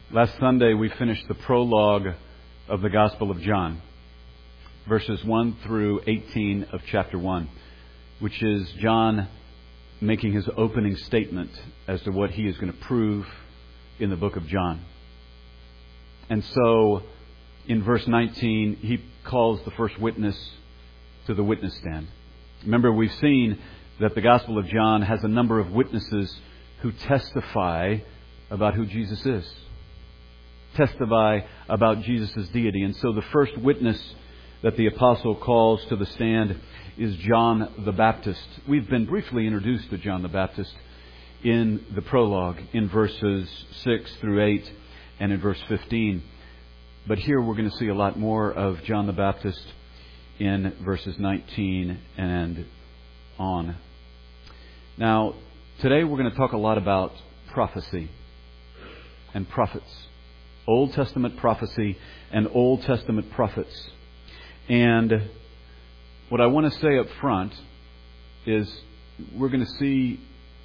Last Sunday we finished the prologue of the Gospel of John, verses 1 through 18 of chapter 1, which is John making his opening statement as to what he is going to prove in the book of John. And so in verse 19 he calls the first witness to the witness stand. Remember, we've seen that the Gospel of John has a number of witnesses who testify about who Jesus is. Testify about Jesus' deity. And so the first witness that the apostle calls to the stand is John the Baptist. We've been briefly introduced to John the Baptist in the prologue in verses 6 through 8 and in verse 15. But here we're going to see a lot more of John the Baptist in verses 19 and on. Now, today we're going to talk a lot about prophecy and prophets. Old Testament prophecy and Old Testament prophets. And what I want to say up front is we're going to see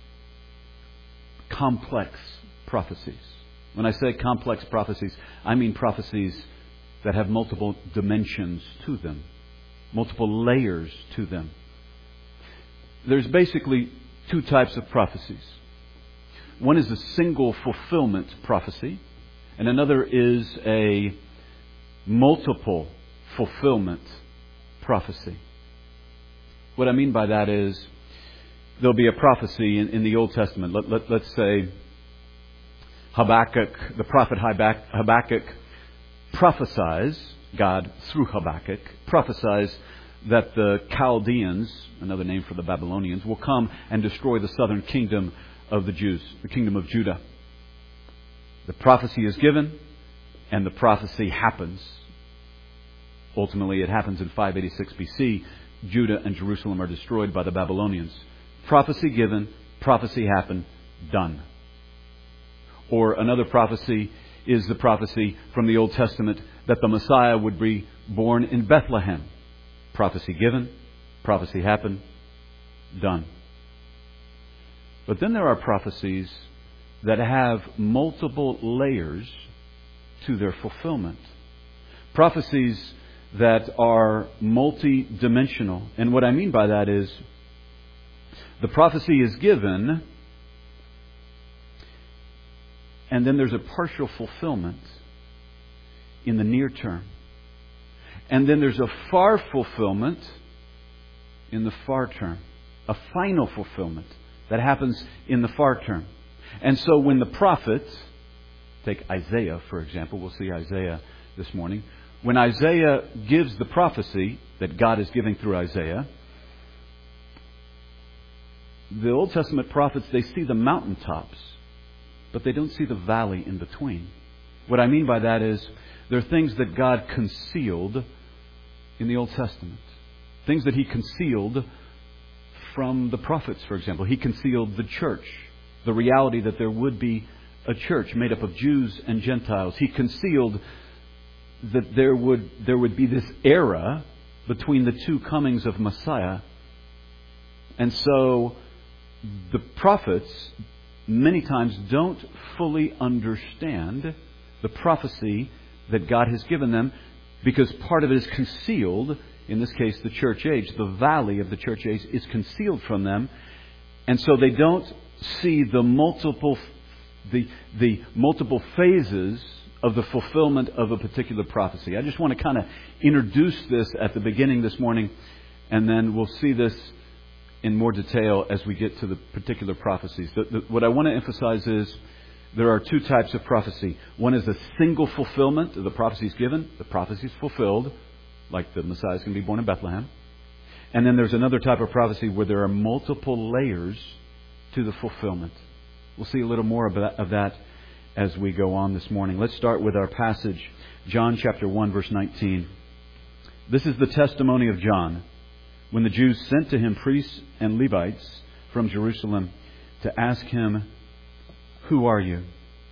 complex prophecies. When I say complex prophecies, I mean prophecies that have multiple dimensions to them, multiple layers to them. There's basically two types of prophecies. One is a single fulfillment prophecy, and another is a multiple fulfillment prophecy. What I mean by that is there'll be a prophecy in the Old Testament. Let's say Habakkuk, the prophet Habakkuk prophesies, God through Habakkuk prophesies that the Chaldeans, another name for the Babylonians, will come and destroy the southern kingdom of the Jews, the kingdom of Judah. The prophecy is given, and the prophecy happens. Ultimately, it happens in 586 BC. Judah and Jerusalem are destroyed by the Babylonians. Prophecy given, prophecy happened, done. Or another prophecy is the prophecy from the Old Testament that the Messiah would be born in Bethlehem. Prophecy given, prophecy happened, done. But then there are prophecies that have multiple layers to their fulfillment. Prophecies that are multi-dimensional. And what I mean by that is the prophecy is given, and then there's a partial fulfillment in the near term. And then there's a far fulfillment in the far term. A final fulfillment that happens in the far term. And so when the prophets, take Isaiah for example, we'll see Isaiah this morning. When Isaiah gives the prophecy that God is giving through Isaiah, the Old Testament prophets, they see the mountaintops, but they don't see the valley in between. What I mean by that is there are things that God concealed in the Old Testament. Things that He concealed from the prophets, for example. He concealed the church, the reality that there would be a church made up of Jews and Gentiles. He concealed that there would be this era between the two comings of Messiah. And so the prophets many times don't fully understand the prophecy that God has given them, because part of it is concealed. In this case, the church age, the valley of the church age is concealed from them. And so they don't see the multiple phases of the fulfillment of a particular prophecy. I just want to kind of introduce this at the beginning this morning, and then we'll see this in more detail as we get to the particular prophecies. What I want to emphasize is there are two types of prophecy. One is a single fulfillment. The prophecy is given, the prophecy is fulfilled, like the Messiah is going to be born in Bethlehem. And then there's another type of prophecy where there are multiple layers to the fulfillment. We'll see a little more of that as we go on this morning. Let's start with our passage, John chapter 1, verse 19. This is the testimony of John, when the Jews sent to him priests and Levites from Jerusalem to ask him, "Who are you?"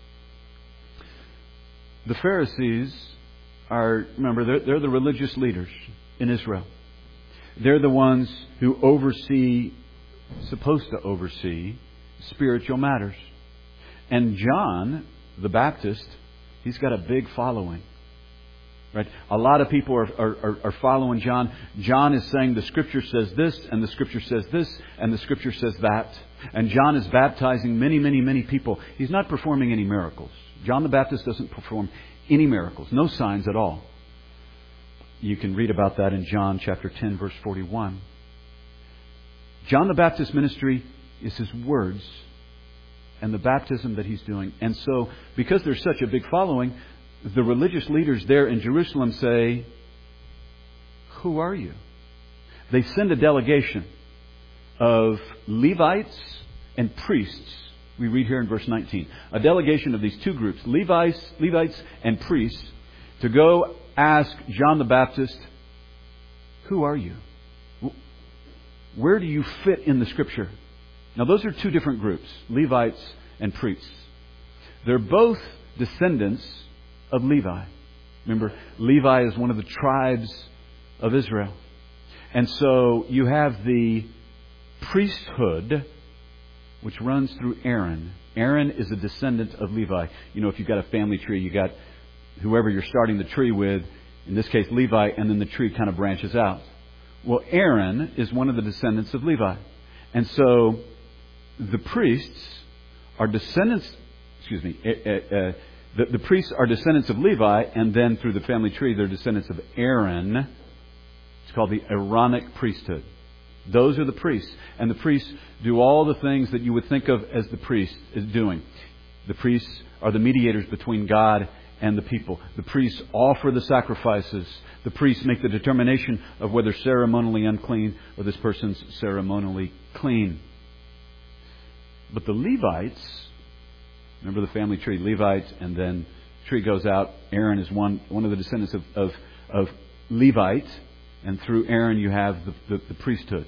The Pharisees are, remember, they're the religious leaders in Israel. They're the ones who supposed to oversee spiritual matters. And John the Baptist He's got a big following. Right? A lot of people are following John. John is saying the Scripture says this, and the Scripture says this, and the Scripture says that. And John is baptizing many, many, many people. He's not performing any miracles. John the Baptist doesn't perform any miracles. No signs at all. You can read about that in John chapter 10, verse 41. John the Baptist's ministry is his words and the baptism that he's doing. And so, because there's such a big following, the religious leaders there in Jerusalem say, "Who are you?" They send a delegation of Levites and priests. We read here in verse 19. A delegation of these two groups, Levites and priests, to go ask John the Baptist, "Who are you? Where do you fit in the Scripture?" Now, those are two different groups, Levites and priests. They're both descendants of Levi. Remember, Levi is one of the tribes of Israel. And so you have the priesthood, which runs through Aaron. Aaron is a descendant of Levi. You know, if you've got a family tree, you got whoever you're starting the tree with, in this case Levi, and then the tree kind of branches out. Well, Aaron is one of the descendants of Levi. And so the priests are descendants, the priests are descendants of Levi, and then through the family tree, they're descendants of Aaron. It's called the Aaronic priesthood. Those are the priests. And the priests do all the things that you would think of as the priest is doing. The priests are the mediators between God and the people. The priests offer the sacrifices. The priests make the determination of whether ceremonially unclean or this person's ceremonially clean. But the Levites, remember the family tree, Levites, and then the tree goes out. Aaron is one of the descendants of Levite, and through Aaron you have the priesthood.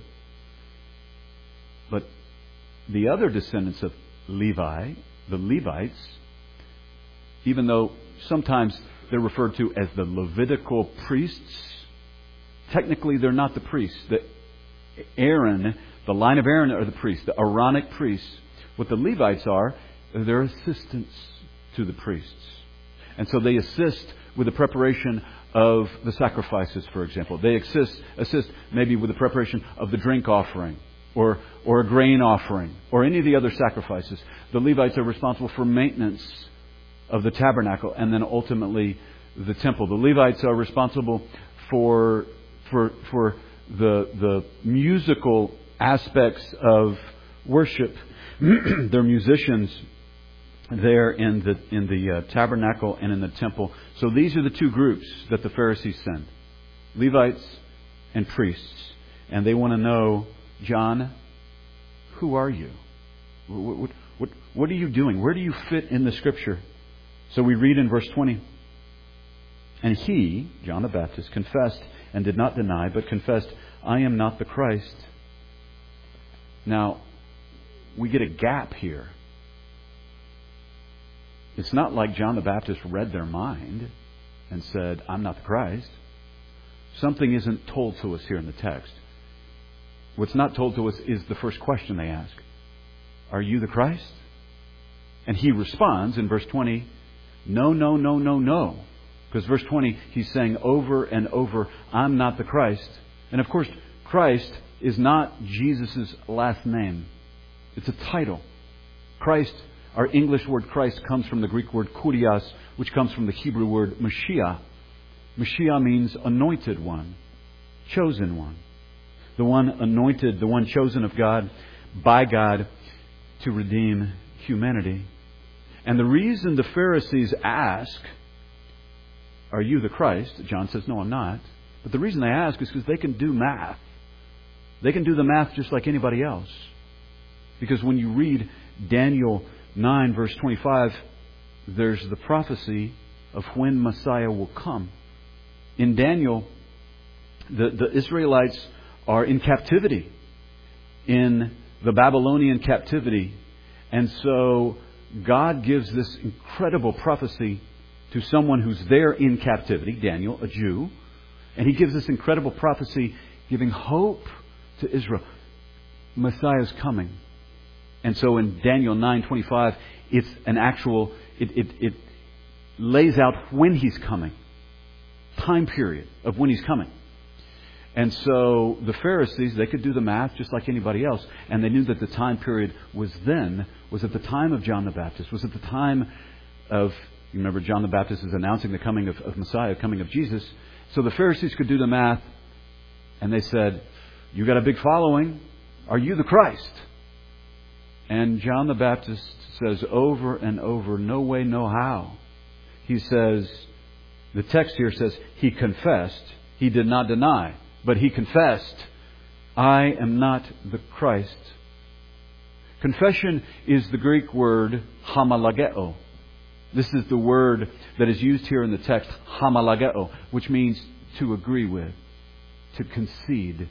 But the other descendants of Levi, the Levites, even though sometimes they're referred to as the Levitical priests, technically they're not the priests. Aaron, the line of Aaron are the priests, the Aaronic priests. What the Levites are, they're assistants to the priests. And so they assist with the preparation of the sacrifices, for example. They assist maybe with the preparation of the drink offering or a grain offering or any of the other sacrifices. The Levites are responsible for maintenance of the tabernacle and then ultimately the temple. The Levites are responsible for the musical aspects of worship. They're musicians there in the tabernacle and in the temple. So these are the two groups that the Pharisees send. Levites and priests. And they want to know, John, who are you? What are you doing? Where do you fit in the Scripture? So we read in verse 20. And he, John the Baptist, confessed and did not deny, but confessed, "I am not the Christ." Now, we get a gap here. It's not like John the Baptist read their mind and said, "I'm not the Christ." Something isn't told to us here in the text. What's not told to us is the first question they ask. "Are you the Christ?" And he responds in verse 20, "No, no, no, no, no." Because verse 20, he's saying over and over, "I'm not the Christ." And of course, Christ is not Jesus' last name. It's a title. Christ, our English word Christ, comes from the Greek word kurios, which comes from the Hebrew word Mashiach. Mashiach means anointed one, chosen one. The one anointed, the one chosen of God, by God, to redeem humanity. And the reason the Pharisees ask, "Are you the Christ?" John says, "No, I'm not." But the reason they ask is because they can do math. They can do the math just like anybody else. Because when you read Daniel 9, verse 25, there's the prophecy of when Messiah will come. In Daniel, the Israelites are in captivity, in the Babylonian captivity. And so God gives this incredible prophecy to someone who's there in captivity, Daniel, a Jew. And he gives this incredible prophecy giving hope to Israel. Messiah is coming. And so in Daniel 9:25, it's an actual, lays out when He's coming. Time period of when He's coming. And so the Pharisees, they could do the math just like anybody else. And they knew that the time period was at the time of John the Baptist, was at the time of, you remember John the Baptist is announcing the coming of Messiah, coming of Jesus. So the Pharisees could do the math. And they said, you got a big following. Are you the Christ? And John the Baptist says over and over, no way, no how. He says, the text here says, He confessed. He did not deny, but He confessed, I am not the Christ. Confession is the Greek word homologeo. This is the word that is used here in the text, homologeo, which means to agree with, to concede,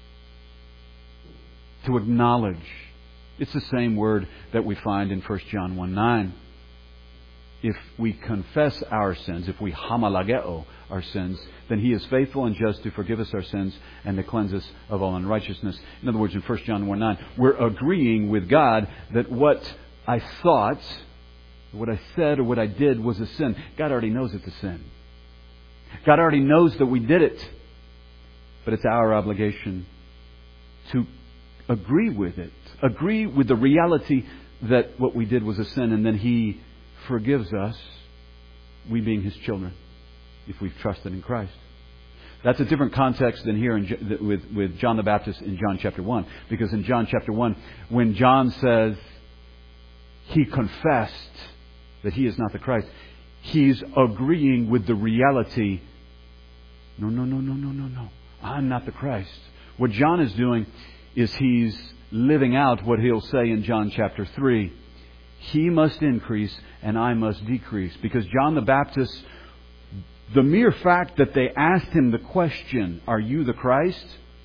to acknowledge. It's the same word that we find in 1 John 1:9. If we confess our sins, if we homologeo our sins, then He is faithful and just to forgive us our sins and to cleanse us of all unrighteousness. In other words, in 1 John 1:9, we're agreeing with God that what I thought, what I said, or what I did was a sin. God already knows it's a sin. God already knows that we did it. But it's our obligation to agree with it. Agree with the reality that what we did was a sin, and then He forgives us, we being His children, if we've trusted in Christ. That's a different context than here with John the Baptist in John chapter 1. Because in John chapter 1, when John says he confessed that he is not the Christ, he's agreeing with the reality, no. I'm not the Christ. What John is doing is he's living out what he'll say in John chapter 3. He must increase and I must decrease. Because John the Baptist, the mere fact that they asked him the question, are you the Christ?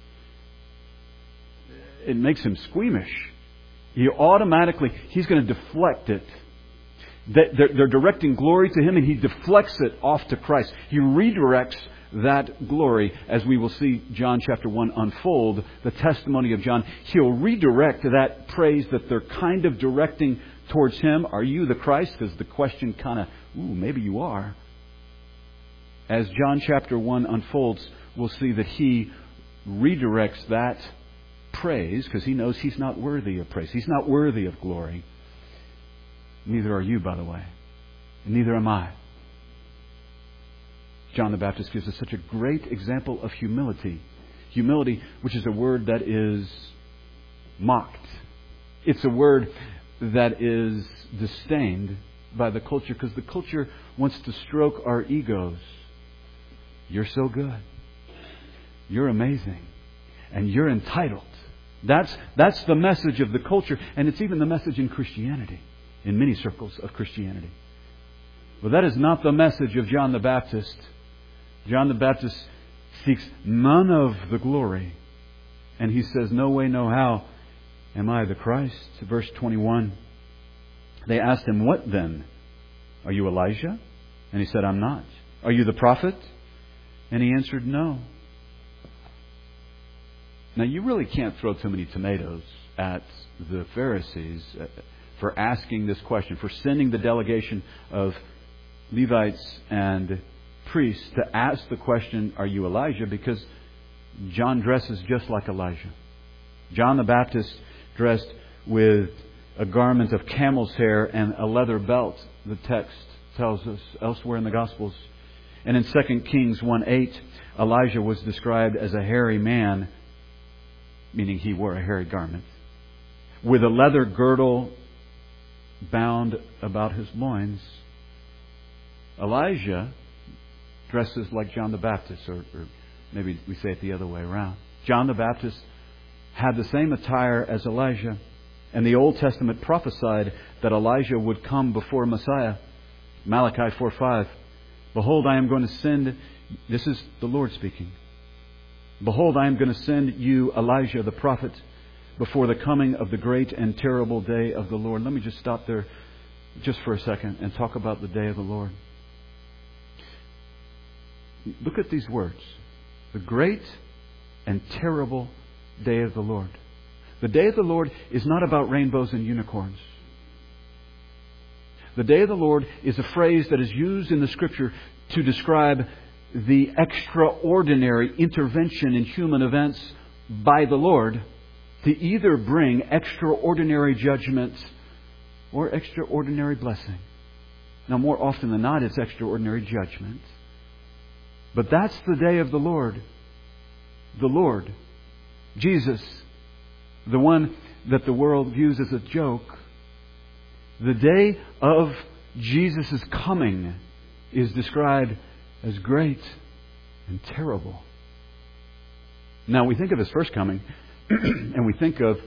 It makes him squeamish. He's going to deflect it. They're directing glory to him and he deflects it off to Christ. He redirects that glory, as we will see John chapter 1 unfold, the testimony of John. He'll redirect that praise that they're kind of directing towards him. Are you the Christ? Because the question maybe you are. As John chapter 1 unfolds, we'll see that he redirects that praise, because he knows he's not worthy of praise. He's not worthy of glory. Neither are you, by the way. And neither am I. John the Baptist gives us such a great example of humility. Humility, which is a word that is mocked. It's a word that is disdained by the culture, because the culture wants to stroke our egos. You're so good. You're amazing. And you're entitled. That's the message of the culture, and it's even the message in Christianity, in many circles of Christianity. But that is not the message of John the Baptist. John the Baptist seeks none of the glory. And he says, no way, no how am I the Christ. Verse 21. They asked him, what then? Are you Elijah? And he said, I'm not. Are you the prophet? And he answered, no. Now, you really can't throw too many tomatoes at the Pharisees for asking this question, for sending the delegation of Levites and priests to ask the question, are you Elijah? Because John dresses just like Elijah. John the Baptist dressed with a garment of camel's hair and a leather belt, the text tells us elsewhere in the Gospels. And in 2 Kings 1:8, Elijah was described as a hairy man, meaning he wore a hairy garment, with a leather girdle bound about his loins. Elijah dresses like John the Baptist, or maybe we say it the other way around. John the Baptist had the same attire as Elijah, and the Old Testament prophesied that Elijah would come before Messiah. Malachi 4:5. Behold, I am going to send, this is the Lord speaking. Behold, I am going to send you Elijah the prophet before the coming of the great and terrible day of the Lord. Let me just stop there just for a second and talk about the day of the Lord. Look at these words. The great and terrible day of the Lord. The day of the Lord is not about rainbows and unicorns. The day of the Lord is a phrase that is used in the Scripture to describe the extraordinary intervention in human events by the Lord to either bring extraordinary judgment or extraordinary blessing. Now, more often than not, it's extraordinary judgment. But that's the day of the Lord. The Lord, Jesus, the one that the world views as a joke. The day of Jesus' coming is described as great and terrible. Now, we think of His first coming, and we think of,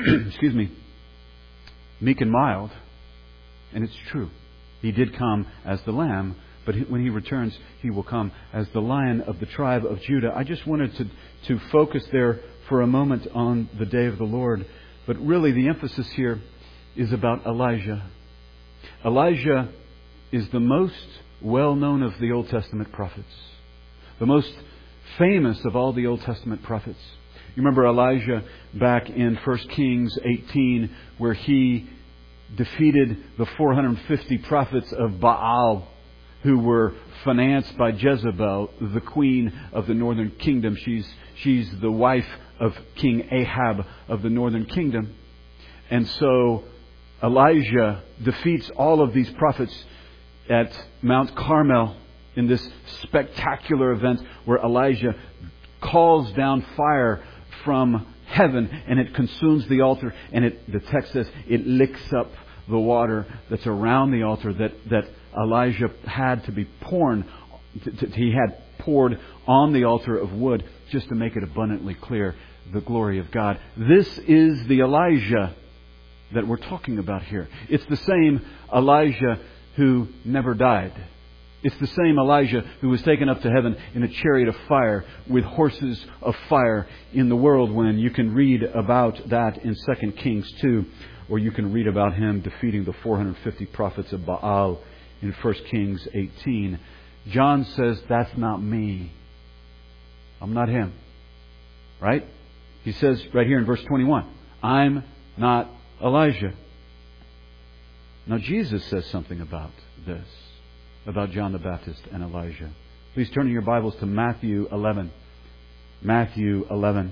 meek and mild. And it's true. He did come as the Lamb, but when He returns, He will come as the Lion of the tribe of Judah. I just wanted to focus there for a moment on the day of the Lord. But really, the emphasis here is about Elijah. Elijah is the most well-known of the Old Testament prophets. The most famous of all the Old Testament prophets. You remember Elijah back in 1 Kings 18, where he defeated the 450 prophets of Baal who were financed by Jezebel, the queen of the northern kingdom. She's the wife of King Ahab of the northern kingdom. And so Elijah defeats all of these prophets at Mount Carmel in this spectacular event where Elijah calls down fire from heaven and it consumes the altar, and the text says it licks up the water that's around the altar that Elijah had to be poured. He had poured on the altar of wood just to make it abundantly clear the glory of God. This is the Elijah that we're talking about here. It's the same Elijah who never died. It's the same Elijah who was taken up to heaven in a chariot of fire with horses of fire in the whirlwind. You can read about that in 2 Kings 2, or you can read about him defeating the 450 prophets of Baal in 1 Kings 18. John says, that's not me. I'm not him. Right? He says right here in verse 21, I'm not Elijah. Now Jesus says something about this, about John the Baptist and Elijah. Please turn in your Bibles to Matthew 11. Matthew 11.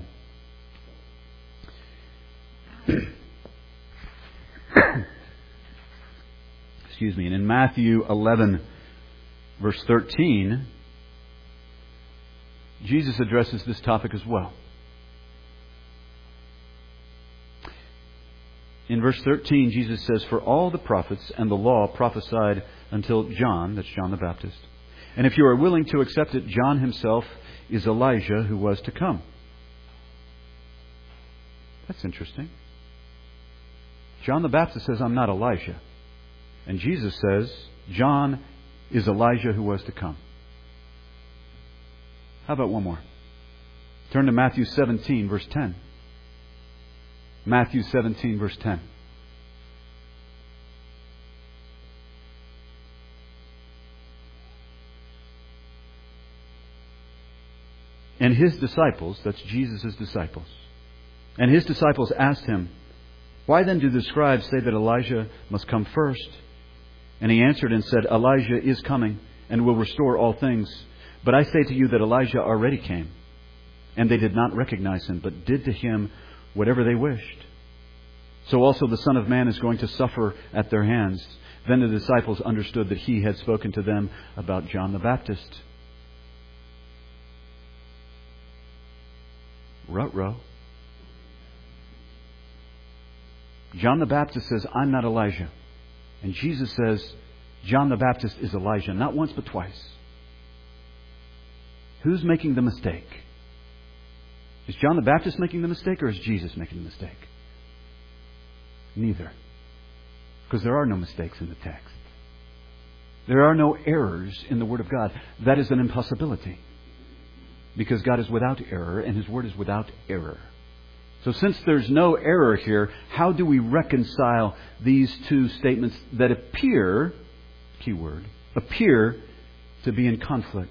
Excuse me. And in Matthew 11, verse 13, Jesus addresses this topic as well. In verse 13, Jesus says, for all the prophets and the law prophesied until John, that's John the Baptist. And if you are willing to accept it, John himself is Elijah who was to come. That's interesting. John the Baptist says, I'm not Elijah. And Jesus says, John is Elijah who was to come. How about one more? Turn to Matthew 17, verse 10. Matthew 17, verse 10. And his disciples, that's Jesus' disciples, and his disciples asked him, why then do the scribes say that Elijah must come first? And he answered and said, Elijah is coming and will restore all things. But I say to you that Elijah already came, and they did not recognize him, but did to him whatever they wished. So also the Son of Man is going to suffer at their hands. Then the disciples understood that he had spoken to them about John the Baptist. Ruh-roh. John the Baptist says, I'm not Elijah. And Jesus says, John the Baptist is Elijah. Not once, but twice. Who's making the mistake? Is John the Baptist making the mistake, or is Jesus making the mistake? Neither. Because there are no mistakes in the text. There are no errors in the Word of God. That is an impossibility. Because God is without error, and His Word is without error. So since there's no error here, how do we reconcile these two statements that appear, keyword, appear to be in conflict?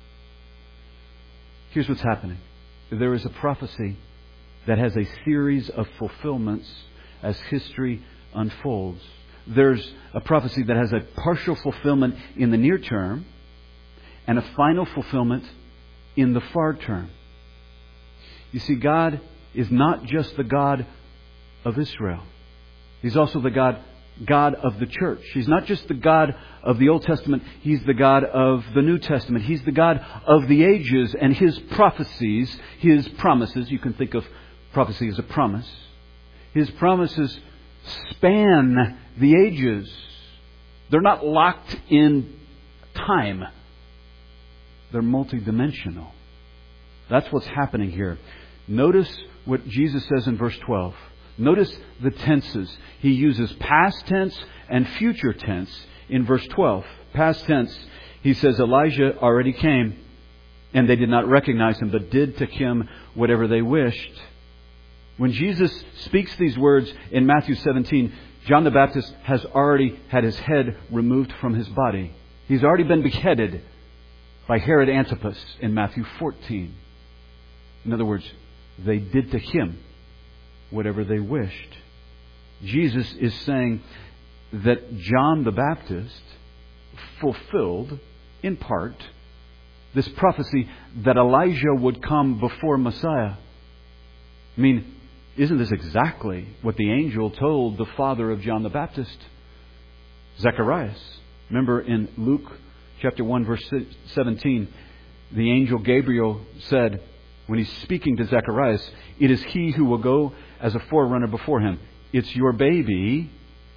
Here's what's happening. There is a prophecy that has a series of fulfillments as history unfolds. there's a prophecy that has a partial fulfillment in the near term and a final fulfillment in the far term. You see, God is not just the God of Israel. He's also the God of the church. He's not just the God of the Old Testament. He's the God of the New Testament. He's the God of the ages, and His prophecies, His promises, you can think of prophecy as a promise. His promises span the ages. They're not locked in time. They're multidimensional. That's what's happening here. Notice what Jesus says in verse 12. Notice the tenses. He uses past tense and future tense in verse 12. Past tense, he says, Elijah already came, and they did not recognize him, but did to him whatever they wished. When Jesus speaks these words in Matthew 17, John the Baptist has already had his head removed from his body. He's already been beheaded by Herod Antipas in Matthew 14. In other words, they did to him whatever they wished. Jesus is saying that John the Baptist fulfilled, in part, this prophecy that Elijah would come before Messiah. I mean, isn't this exactly what the angel told the father of John the Baptist, Zacharias? Remember in Luke chapter 1, verse 17, the angel Gabriel said, when he's speaking to Zacharias, it is he who will go as a forerunner before him. It's your baby.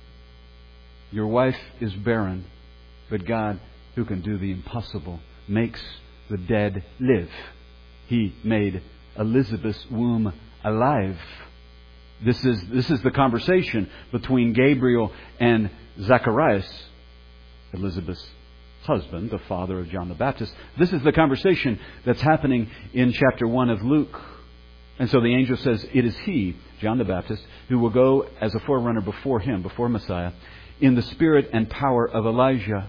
Your wife is barren. But God, who can do the impossible, makes the dead live. He made Elizabeth's womb alive. This is the conversation between Gabriel and Zacharias, Elizabeth's husband, the father of John the Baptist. This is the conversation that's happening in chapter 1 of Luke. And so the angel says, it is he, John the Baptist, who will go as a forerunner before him, before Messiah, in the spirit and power of Elijah.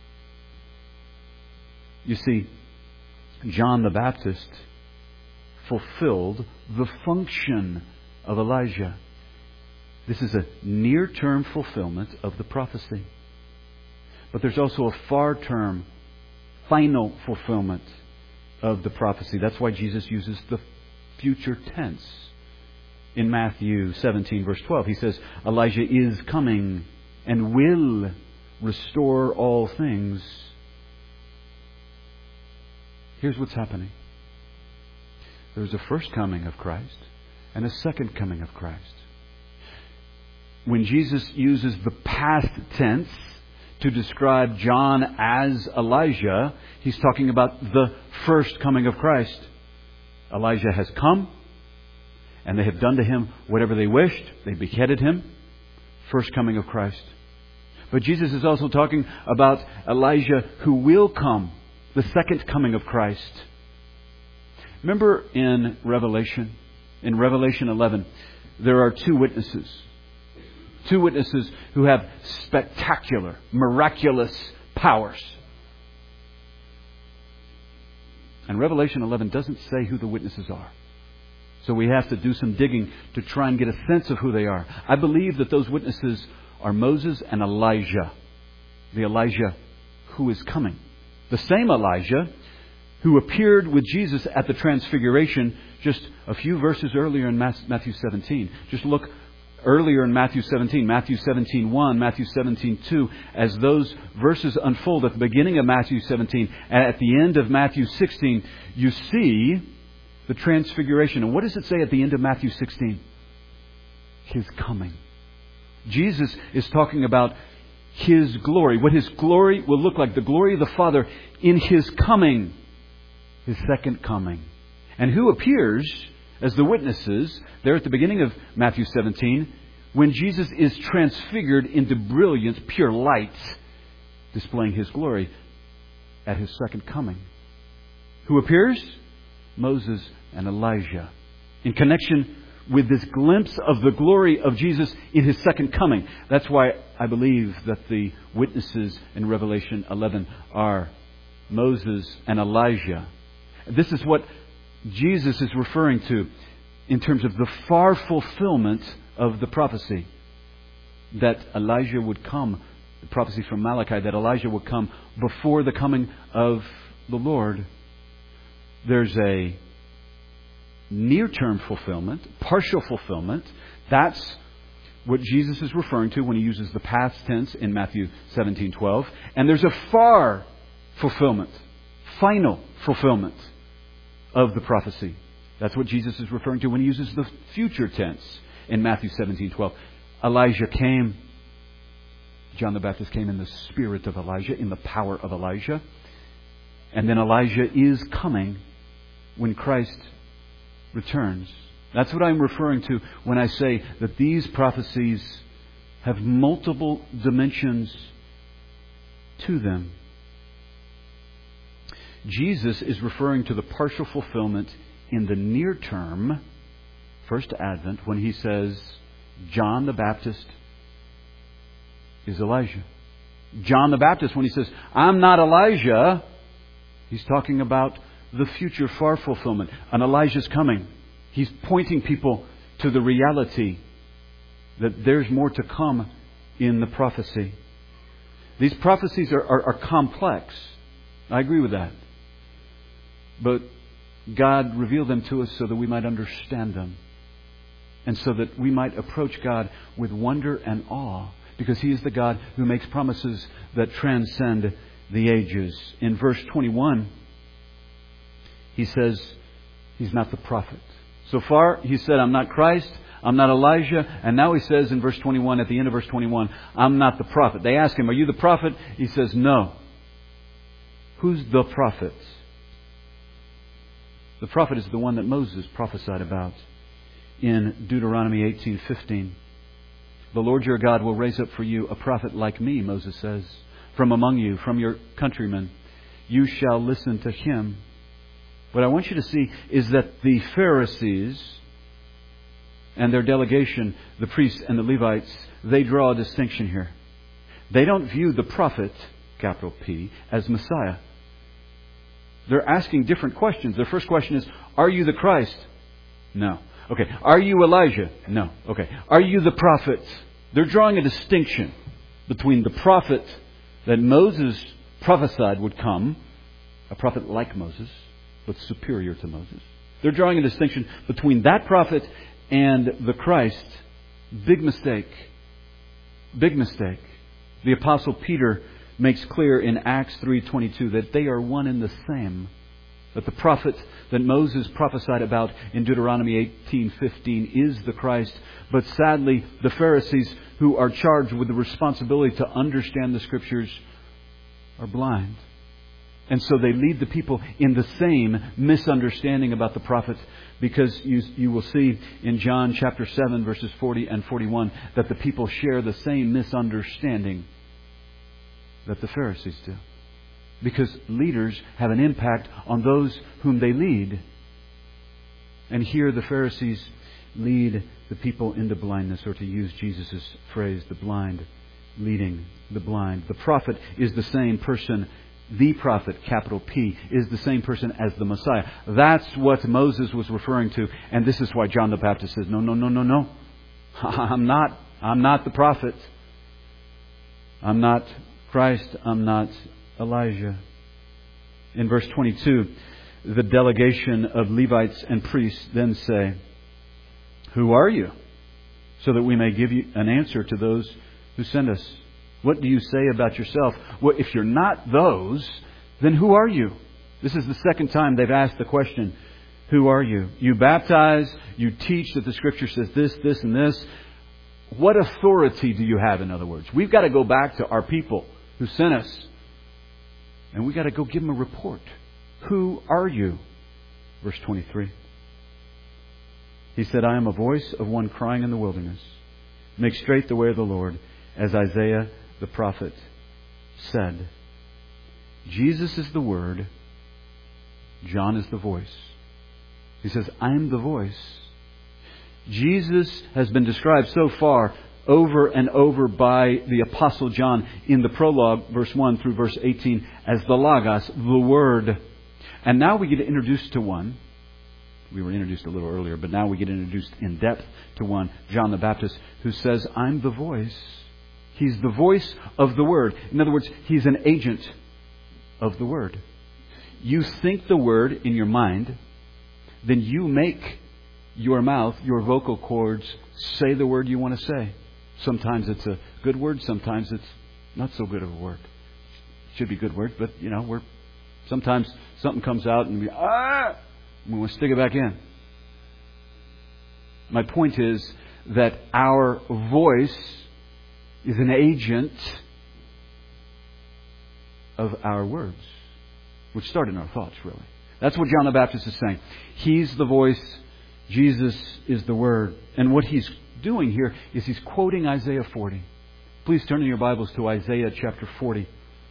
You see, John the Baptist fulfilled the function of Elijah. This is a near-term fulfillment of the prophecy. But there's also a far-term, final fulfillment of the prophecy. That's why Jesus uses the future tense. In Matthew 17, verse 12, he says, Elijah is coming and will restore all things. Here's what's happening. There's a first coming of Christ and a second coming of Christ. When Jesus uses the past tense to describe John as Elijah, he's talking about the first coming of Christ. Elijah has come, and they have done to him whatever they wished. They beheaded him. First coming of Christ. But Jesus is also talking about Elijah who will come, the second coming of Christ. Remember in Revelation 11, there are two witnesses. Two witnesses who have spectacular, miraculous powers. And Revelation 11 doesn't say who the witnesses are. So we have to do some digging to try and get a sense of who they are. I believe that those witnesses are Moses and Elijah. The Elijah who is coming. The same Elijah who appeared with Jesus at the Transfiguration just a few verses earlier in Matthew 17. Just look earlier in Matthew 17, Matthew 17:1, Matthew 17:2, as those verses unfold at the beginning of Matthew 17 and at the end of Matthew 16, you see the Transfiguration. And what does it say at the end of Matthew 16? His coming. Jesus is talking about His glory, what His glory will look like, the glory of the Father in His coming, His second coming. And who appears as the witnesses there at the beginning of Matthew 17 when Jesus is transfigured into brilliant, pure light, displaying His glory at His second coming. Who appears? Moses and Elijah. In connection with this glimpse of the glory of Jesus in His second coming. That's why I believe that the witnesses in Revelation 11 are Moses and Elijah. This is what Jesus is referring to in terms of the far fulfillment of the prophecy. that Elijah would come, the prophecy from Malachi, that Elijah would come before the coming of the Lord. There's a near-term fulfillment, partial fulfillment. That's what Jesus is referring to when He uses the past tense in Matthew 17:12. And there's a far fulfillment, final fulfillment of the prophecy. That's what Jesus is referring to when He uses the future tense in Matthew 17:12. Elijah came. John the Baptist came in the spirit of Elijah, in the power of Elijah. And then Elijah is coming when Christ returns. That's what I'm referring to when I say that these prophecies have multiple dimensions to them. Jesus is referring to the partial fulfillment in the near term, first advent, when He says John the Baptist is Elijah. John the Baptist, when he says, I'm not Elijah, he's talking about the future far fulfillment. And Elijah's coming. He's pointing people to the reality that there's more to come in the prophecy. These prophecies are complex. I agree with that. But God revealed them to us so that we might understand them. And so that we might approach God with wonder and awe. Because He is the God who makes promises that transcend the ages. In verse 21, He says He's not the prophet. So far, He said, I'm not Christ, I'm not Elijah. And now He says in verse 21, at the end of verse 21, I'm not the prophet. They ask Him, are you the prophet? He says, no. Who's the prophet? The prophet is the one that Moses prophesied about in Deuteronomy 18:15. The Lord your God will raise up for you a prophet like me, Moses says, from among you, from your countrymen. You shall listen to him. What I want you to see is that the Pharisees and their delegation, the priests and the Levites, they draw a distinction here. They don't view the prophet, capital P, as Messiah. They're asking different questions. Their first question is, are you the Christ? No. Okay. Are you Elijah? No. Okay. Are you the prophet? They're drawing a distinction between the prophet that Moses prophesied would come, a prophet like Moses, but superior to Moses. They're drawing a distinction between that prophet and the Christ. Big mistake. Big mistake. The Apostle Peter makes clear in Acts 3:22 that they are one and the same. That the prophet that Moses prophesied about in Deuteronomy 18:15 is the Christ. But sadly, the Pharisees, who are charged with the responsibility to understand the Scriptures, are blind. And so they lead the people in the same misunderstanding about the prophet, because you will see in John chapter 7 verses 40 and 41 that the people share the same misunderstanding that the Pharisees do. Because leaders have an impact on those whom they lead. And here the Pharisees lead the people into blindness, or to use Jesus' phrase, the blind leading the blind. The prophet is the same person. The prophet, capital P, is the same person as the Messiah. That's what Moses was referring to. And this is why John the Baptist says, no. I'm not the prophet. I'm not Christ. I'm not Elijah. In verse 22, the delegation of Levites and priests then say, who are you? So that we may give you an answer to those who send us. What do you say about yourself? Well, if you're not those, then who are you? This is the second time they've asked the question, who are you? You baptize, you teach that the Scripture says this, this, and this. What authority do you have, in other words? We've got to go back to our people who sent us. And we've got to go give them a report. Who are you? Verse 23. He said, I am a voice of one crying in the wilderness. Make straight the way of the Lord, as Isaiah the prophet said. Jesus is the Word. John is the voice. He says, I am the voice. Jesus has been described so far over and over by the Apostle John in the prologue, verse 1 through verse 18, as the Logos, the Word. And now we get introduced to one. We were introduced a little earlier, but now we get introduced in depth to one, John the Baptist, who says, I'm the voice He's the voice of the Word. In other words, He's an agent of the Word. You think the Word in your mind, then you make your mouth, your vocal cords, say the word you want to say. Sometimes it's a good word, sometimes it's not so good of a word. It should be good words, but sometimes something comes out and we want to stick it back in. My point is that our voice is an agent of our words, which start in our thoughts, really. That's what John the Baptist is saying. He's the voice. Jesus is the Word. And what he's doing here is he's quoting Isaiah 40. Please turn in your Bibles to Isaiah chapter 40.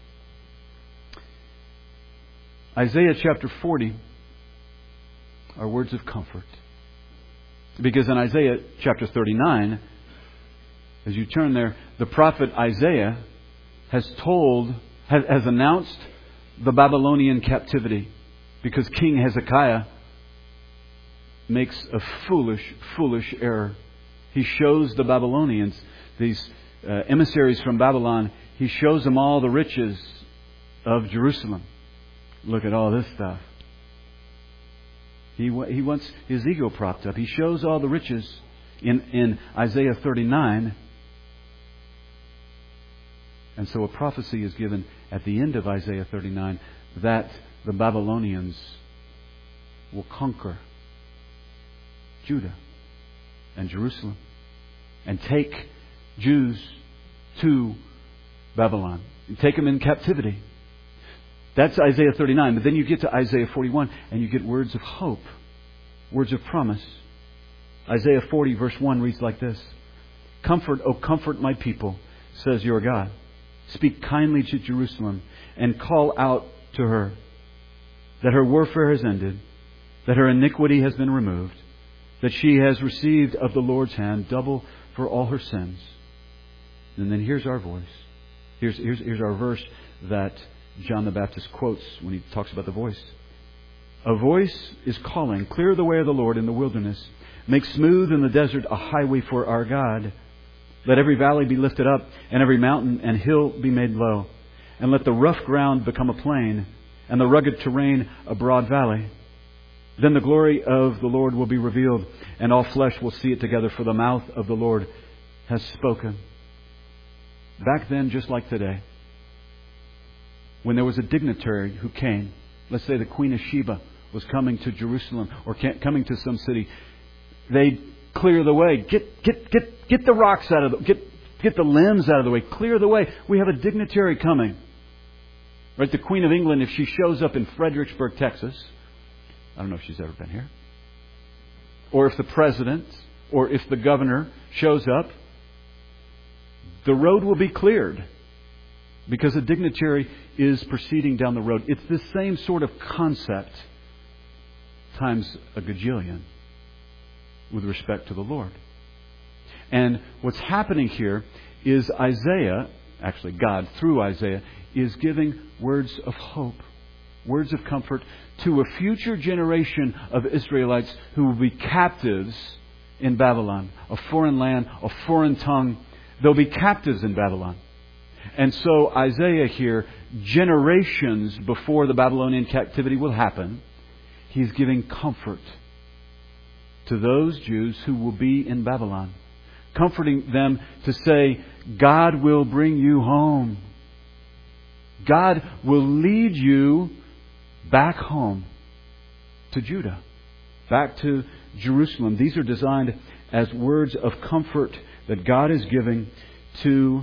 Isaiah chapter 40 are words of comfort. Because in Isaiah chapter 39, as you turn there, the prophet Isaiah has announced the Babylonian captivity. Because King Hezekiah makes a foolish error. He shows the Babylonians, these emissaries from Babylon, he shows them all the riches of Jerusalem. Look at all this stuff. He wants his ego propped up. He shows all the riches in Isaiah 39. And so a prophecy is given at the end of Isaiah 39 that the Babylonians will conquer Judah and Jerusalem and take Jews to Babylon and take them in captivity. That's Isaiah 39. But then you get to Isaiah 41 and you get words of hope, words of promise. Isaiah 40 verse 1 reads like this. Comfort, O comfort my people, says your God. Speak kindly to Jerusalem and call out to her that her warfare has ended, that her iniquity has been removed, that she has received of the Lord's hand double for all her sins. And then here's our voice. Here's our verse that John the Baptist quotes when he talks about the voice. A voice is calling, clear the way of the Lord in the wilderness. Make smooth in the desert a highway for our God. Let every valley be lifted up, and every mountain and hill be made low. And let the rough ground become a plain, and the rugged terrain a broad valley. Then the glory of the Lord will be revealed, and all flesh will see it together, for the mouth of the Lord has spoken. Back then, just like today, when there was a dignitary who came, let's say the Queen of Sheba was coming to Jerusalem or coming to some city, they'd clear the way. Get the rocks out of the get the limbs out of the way. Clear the way. We have a dignitary coming. Right, the Queen of England, if she shows up in Fredericksburg, Texas, I don't know if she's ever been here, or if the president or if the governor shows up, the road will be cleared because a dignitary is proceeding down the road. It's the same sort of concept times a gajillion with respect to the Lord. And what's happening here is Isaiah, actually God through Isaiah, is giving words of hope, words of comfort to a future generation of Israelites who will be captives in Babylon, a foreign land, a foreign tongue. They'll be captives in Babylon. And so Isaiah here, generations before the Babylonian captivity will happen, he's giving comfort to those Jews who will be in Babylon, comforting them to say, God will bring you home. God will lead you back home to Judah, back to Jerusalem. These are designed as words of comfort that God is giving to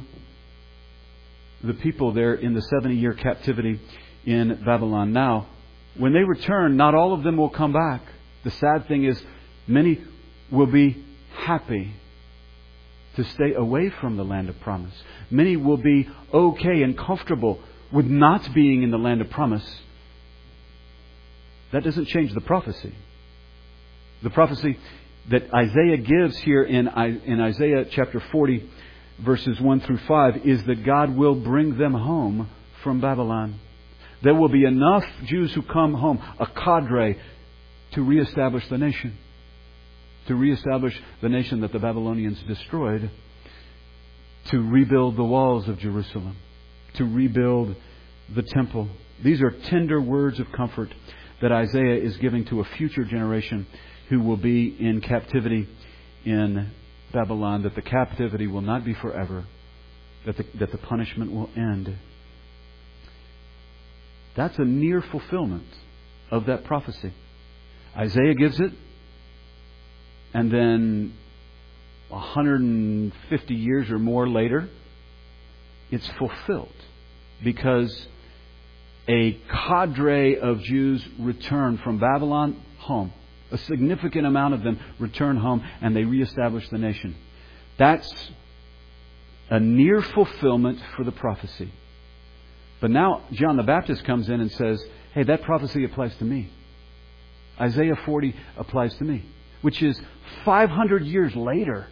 the people there in the 70-year captivity in Babylon. Now, when they return, not all of them will come back. The sad thing is, many will be happy to stay away from the land of promise. Many will be okay and comfortable with not being in the land of promise. That doesn't change the prophecy. The prophecy that Isaiah gives here in Isaiah chapter 40, verses 1 through 5, is that God will bring them home from Babylon. There will be enough Jews who come home, a cadre, to reestablish the nation. To reestablish the nation that the Babylonians destroyed. to rebuild the walls of Jerusalem, to rebuild the temple. These are tender words of comfort that Isaiah is giving to a future generation who will be in captivity in Babylon, that the captivity will not be forever, that the punishment will end. That's a near fulfillment of that prophecy. Isaiah gives it, and then 150 years or more later, it's fulfilled because a cadre of Jews return from Babylon home. A significant amount of them return home and they reestablish the nation. That's a near fulfillment for the prophecy. But now John the Baptist comes in and says, hey, that prophecy applies to me. Isaiah 40 applies to me, which is 500 years later.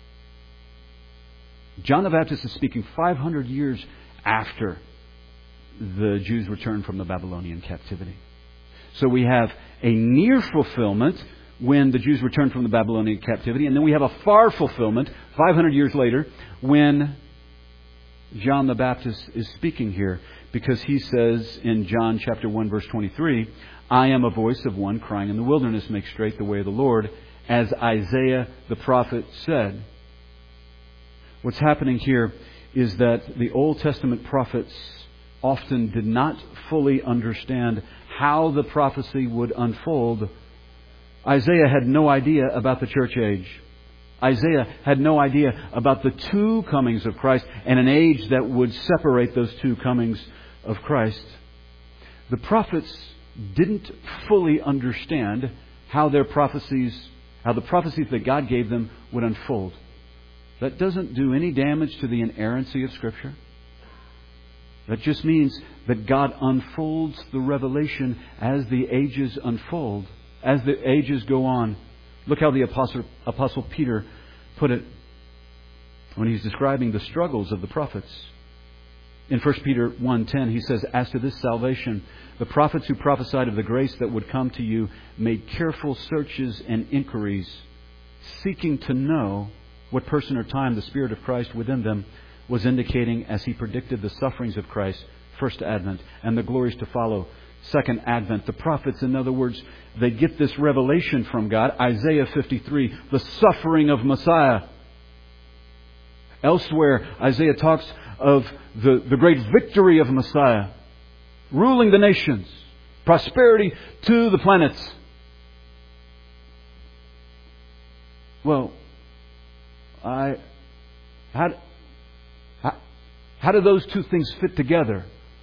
John the Baptist is speaking 500 years after the Jews returned from the Babylonian captivity. So we have a near fulfillment when the Jews returned from the Babylonian captivity, and then we have a far fulfillment 500 years later when John the Baptist is speaking here, because he says in John chapter 1 verse 23, I am a voice of one crying in the wilderness, make straight the way of the Lord, as Isaiah the prophet said. What's happening here is that the Old Testament prophets often did not fully understand how the prophecy would unfold. Isaiah had no idea about the church age. Isaiah had no idea about the two comings of Christ and an age that would separate those two comings of Christ. The prophets didn't fully understand how the prophecies that God gave them would unfold. That doesn't do any damage to the inerrancy of Scripture. That just means that God unfolds the revelation as the ages unfold, as the ages go on. Look how the Apostle Peter put it when he's describing the struggles of the prophets. In 1 Peter 1:10, he says, as to this salvation, the prophets who prophesied of the grace that would come to you made careful searches and inquiries, seeking to know what person or time the Spirit of Christ within them was indicating as he predicted the sufferings of Christ, first advent, and the glories to follow, second advent. The prophets, in other words, they get this revelation from God. Isaiah 53, the suffering of Messiah. Elsewhere, Isaiah talks of the great victory of Messiah, ruling the nations, prosperity to the planets. Well, how do those two things fit together?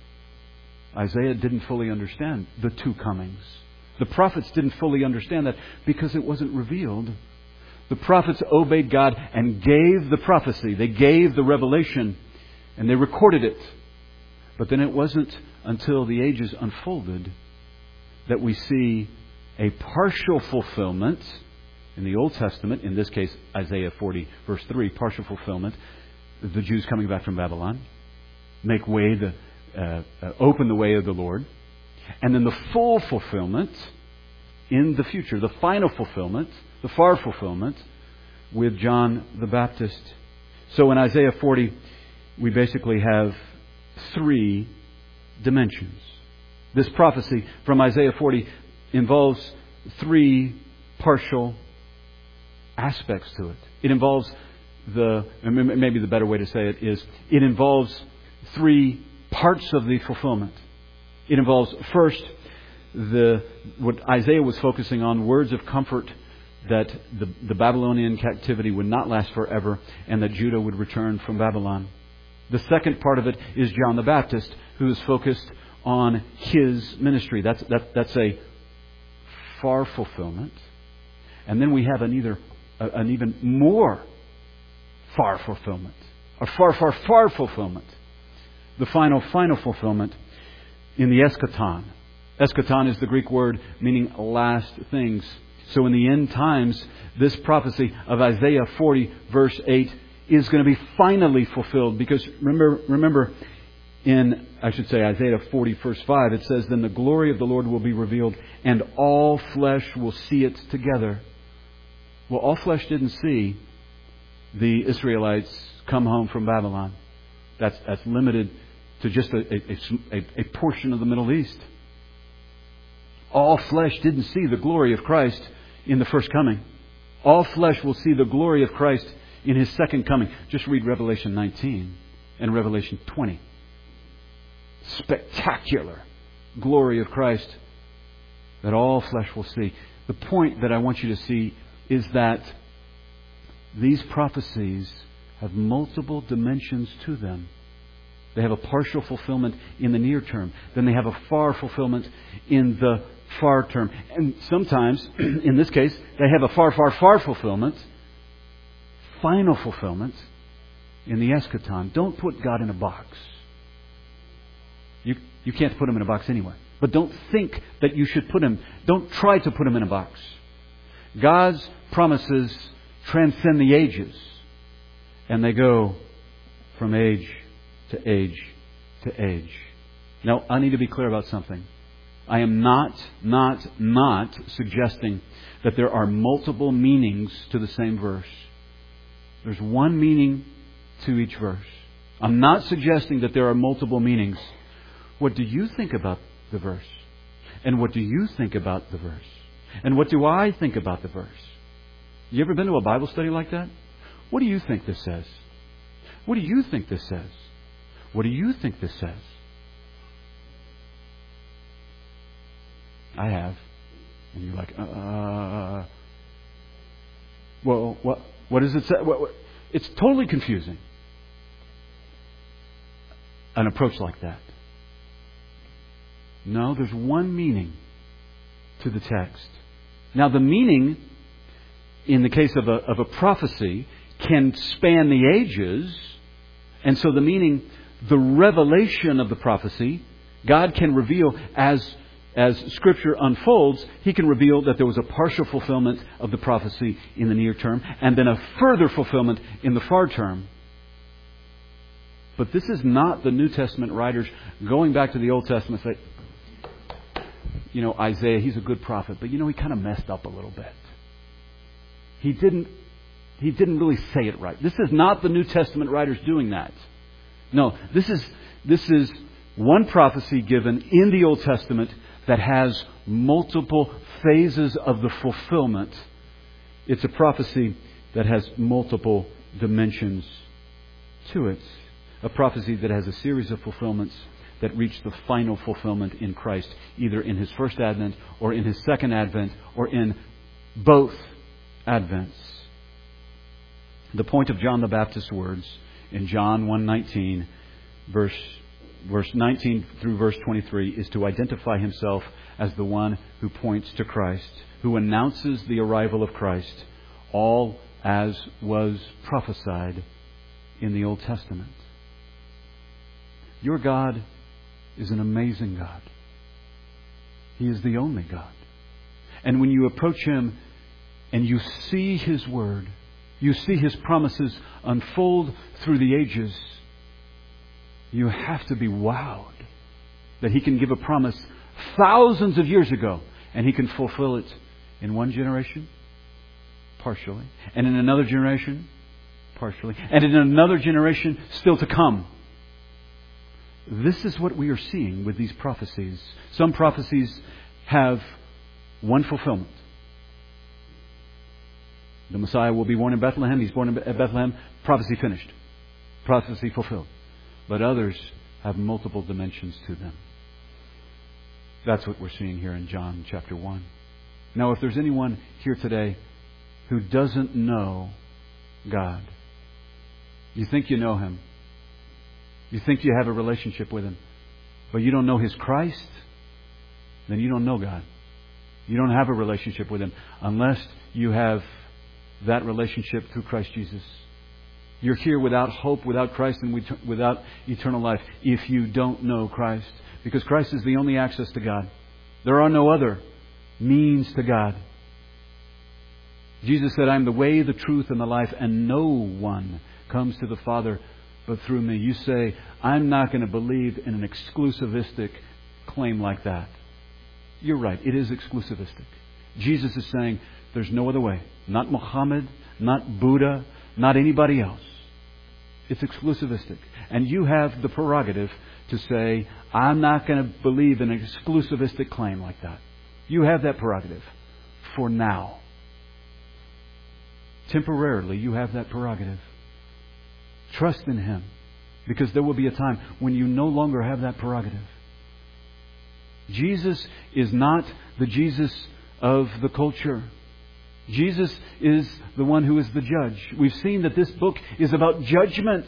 Isaiah didn't fully understand the two comings. The prophets didn't fully understand that because it wasn't revealed. The prophets obeyed God and gave the prophecy. They gave the revelation and they recorded it. But then it wasn't until the ages unfolded that we see a partial fulfillment in the Old Testament, in this case Isaiah 40 verse 3, partial fulfillment. The Jews coming back from Babylon make way, open the way of the Lord. And then the full fulfillment in the future, the final fulfillment, the far fulfillment with John the Baptist. So in Isaiah 40, we basically have three dimensions. This prophecy from Isaiah 40 involves three partial aspects to it. It involves maybe the better way to say it is, it involves three parts of the fulfillment. It involves first what Isaiah was focusing on, words of comfort that the Babylonian captivity would not last forever and that Judah would return from Babylon. The second part of it is John the Baptist, who is focused on his ministry. That's a far fulfillment. And then we have an even more far fulfillment. A far fulfillment. The final fulfillment in the eschaton. Eschaton is the Greek word meaning last things. So in the end times, this prophecy of Isaiah 40 verse 8 is going to be finally fulfilled. Because remember in, Isaiah 40 verse 5, it says, then the glory of the Lord will be revealed and all flesh will see it together. Well, all flesh didn't see the Israelites come home from Babylon. That's limited to just a portion of the Middle East. All flesh didn't see the glory of Christ in the first coming. All flesh will see the glory of Christ in His second coming. Just read Revelation 19 and Revelation 20. Spectacular glory of Christ that all flesh will see. The point that I want you to see is that these prophecies have multiple dimensions to them. They have a partial fulfillment in the near term. Then they have a far fulfillment in the far term. And sometimes, in this case, they have a far, far, far fulfillment, final fulfillment in the eschaton. Don't put God in a box. You can't put Him in a box anyway. But don't think that you should put Him. Don't try to put Him in a box. God's promises transcend the ages. And they go from age to age to age. Now, I need to be clear about something. I am not suggesting that there are multiple meanings to the same verse. There's one meaning to each verse. I'm not suggesting that there are multiple meanings. What do you think about the verse? And what do you think about the verse? And what do I think about the verse? You ever been to a Bible study like that? What do you think this says? What do you think this says? What do you think this says? I have. And you're like, well, what does it say? It's totally confusing. An approach like that. No, there's one meaning to the text. Now, the meaning, in the case of a prophecy, can span the ages. And so the meaning, the revelation of the prophecy, God can reveal as Scripture unfolds, He can reveal that there was a partial fulfillment of the prophecy in the near term and then a further fulfillment in the far term. But this is not the New Testament writers going back to the Old Testament and say, Isaiah, he's a good prophet, but he kind of messed up a little bit. He didn't really say it right. This is not the New Testament writers doing that. No, this is one prophecy given in the Old Testament that has multiple phases of the fulfillment. It's a prophecy that has multiple dimensions to it. A prophecy that has a series of fulfillments that reach the final fulfillment in Christ, either in His first advent or in His second advent or in both advents. The point of John the Baptist's words in John 1:19, verse 19 through verse 23, is to identify Himself as the one who points to Christ, who announces the arrival of Christ, all as was prophesied in the Old Testament. Your God is an amazing God. He is the only God. And when you approach Him and you see His Word, you see His promises unfold through the ages, you have to be wowed that He can give a promise thousands of years ago and He can fulfill it in one generation, partially, and in another generation, partially, and in another generation still to come. This is what we are seeing with these prophecies. Some prophecies have one fulfillment. The Messiah will be born in Bethlehem. He's born in Bethlehem. Prophecy finished. Prophecy fulfilled. But others have multiple dimensions to them. That's what we're seeing here in John chapter 1. Now, if there's anyone here today who doesn't know God, you think you know Him, you think you have a relationship with Him, but you don't know His Christ, then you don't know God. You don't have a relationship with Him unless you have that relationship through Christ Jesus. You're here without hope, without Christ, and without eternal life if you don't know Christ. Because Christ is the only access to God. There are no other means to God. Jesus said, I am the way, the truth, and the life, and no one comes to the Father but through me. You say, I'm not going to believe in an exclusivistic claim like that. You're right. It is exclusivistic. Jesus is saying there's no other way. Not Muhammad, not Buddha, not anybody else. It's exclusivistic. And you have the prerogative to say, I'm not going to believe in an exclusivistic claim like that. You have that prerogative for now. Temporarily, you have that prerogative. Trust in Him, because there will be a time when you no longer have that prerogative. Jesus is not the Jesus of the culture. Jesus is the one who is the judge. We've seen that this book is about judgment.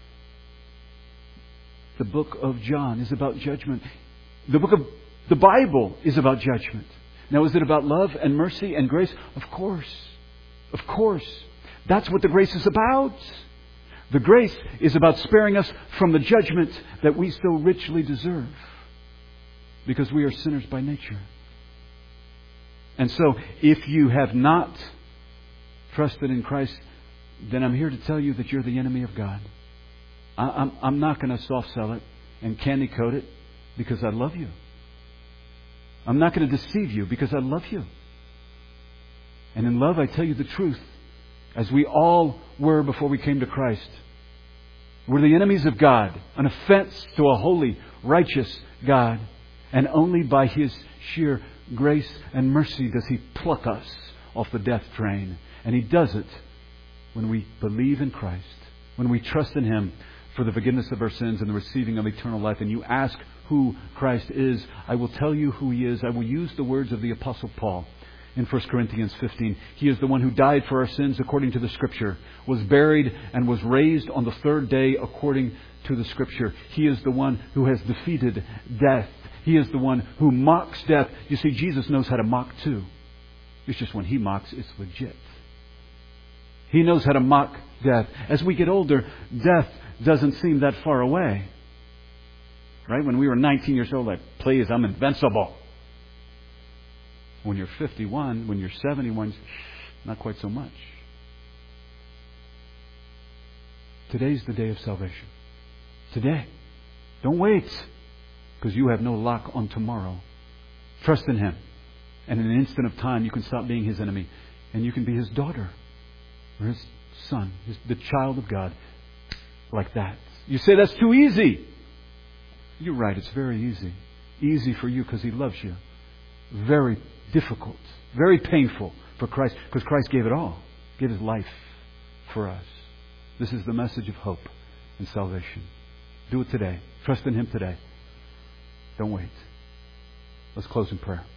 The book of John is about judgment. The book of the Bible is about judgment. Now, is it about love and mercy and grace? Of course. Of course. That's what the grace is about. The grace is about sparing us from the judgment that we so richly deserve, because we are sinners by nature. And so, if you have not trusted in Christ, then I'm here to tell you that you're the enemy of God. I'm not going to soft sell it and candy coat it, because I love you. I'm not going to deceive you, because I love you. And in love, I tell you the truth, as we all were before we came to Christ. We're the enemies of God, an offense to a holy, righteous God. And only by His sheer grace and mercy does He pluck us off the death train. And He does it when we believe in Christ, when we trust in Him for the forgiveness of our sins and the receiving of eternal life. And you ask who Christ is, I will tell you who He is. I will use the words of the Apostle Paul in 1 Corinthians 15. He is the one who died for our sins according to the Scripture, was buried and was raised on the third day according to the Scripture. He is the one who has defeated death. He is the one who mocks death. You see, Jesus knows how to mock too. It's just when He mocks, it's legit. He knows how to mock death. As we get older, death doesn't seem that far away. Right? When we were 19 years old, like, please, I'm invincible. When you're 51, when you're 71, not quite so much. Today's the day of salvation. Today. Don't wait, because you have no lock on tomorrow. Trust in Him. And in an instant of time, you can stop being His enemy, and you can be His daughter or His son, the child of God, like that. You say that's too easy. You're right, it's very easy. Easy for you because He loves you. Very difficult, very painful for Christ, because Christ gave it all. Gave His life for us. This is the message of hope and salvation. Do it today. Trust in Him today. Don't wait. Let's close in prayer.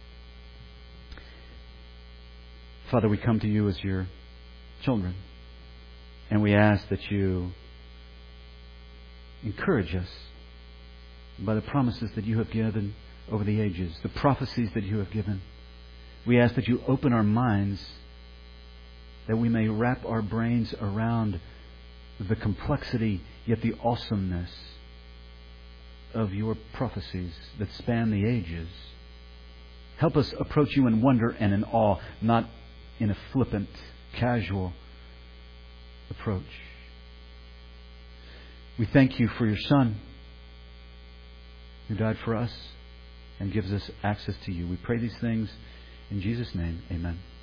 Father, we come to You as Your children, and we ask that You encourage us by the promises that You have given over the ages, the prophecies that You have given. We ask that You open our minds, that we may wrap our brains around the complexity yet the awesomeness of Your prophecies that span the ages. Help us approach You in wonder and in awe, not in a flippant, casual approach. We thank You for Your Son, who died for us and gives us access to You. We pray these things in Jesus' name. Amen.